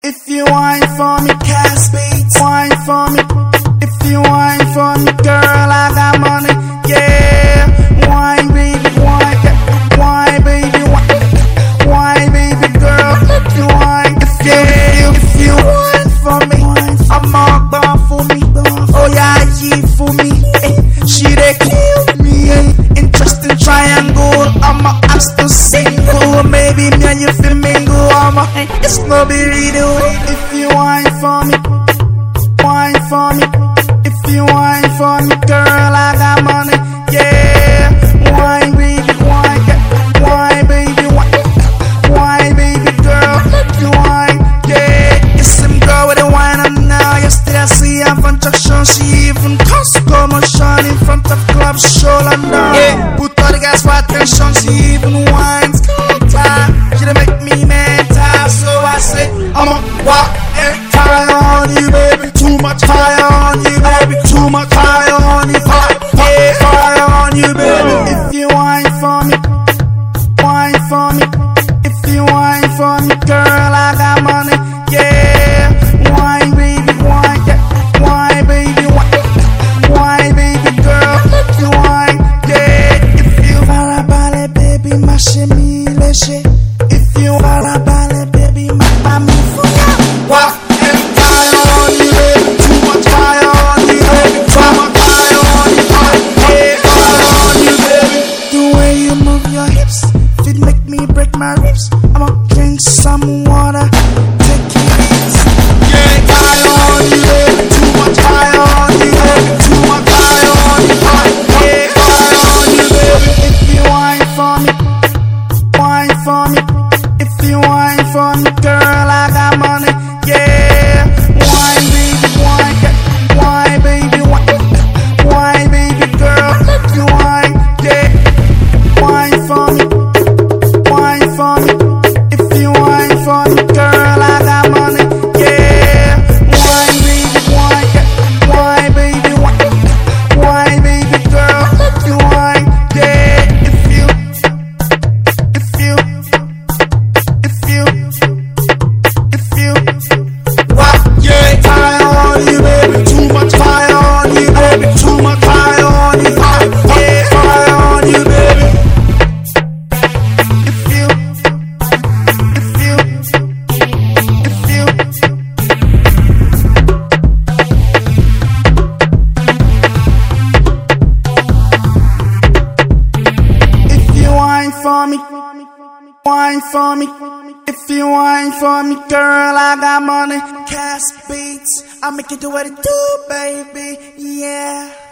If you whine for me, Cass Beats, whine for me. If you whine for me, girl, I got money, yeah. Whine, baby, whine, yeah. Whine, baby, whine, whine, baby, girl. If you whine, if you whine for me, I'm all gone for me. Oh yeah, yeah, for me. She they kill me, interesting triangle. I'm a still single, maybe me and you feel mingle. It's no big deal. If you whine for me, whine for me. If you whine for me, girl, I got money, yeah. Whine, baby, whine, yeah. Whine, baby, whine, whine, baby, girl. If you whine, yeah. It's some girl with a whine on now. Yesterday I see her from Junction. She even cost commotion in front of club show London. Yeah, put all the gas for attention. She even whines, she done make me mental. So I say, I'ma walk and fire on you, baby. Too much fire on you, baby. Too much fire on you, yeah, fire on you, baby. If you whine for me, whine for me. If you whine for me, girl, I got money, yeah. Whine, baby, whine, yeah. Whine, baby, whine, whine, baby, girl. If you whine, yeah. If you farabalẹ̀, baby, má ṣe mí léṣe. If you farabalẹ̀, baby, má mi fún ya. Walk and fire on you, baby. Too much fire on you, baby. Too much fire on you, yeah, fire on you, baby. The way you move your hips, it make me break my ribs. I'ma drink some water, take it easy. Yeah, fire on you, baby. Too much fire on you, baby. Too much fire on you, yeah, fire on you, baby. If you whine for me, whine for me. If you whine for me, girl, I got money, yeah. Whine, baby, whine, yeah. Whine, baby, whine, whine, baby, girl. If you whine, yeah. Whine for me, whine for me. If you whine for me, girl, I got money, yeah. Whine, baby, whine, yeah. Whine, baby, whine, whine, baby, girl. If you whine, yeah. If you wow, yeah, fire on you, baby. Too much fire on you, baby. Too much fire on you, yeah, fire on you, baby. If you whine for me, whine for me. If you whine for me, girl, I got money. Cass Beats, I make it do what it do, baby, yeah.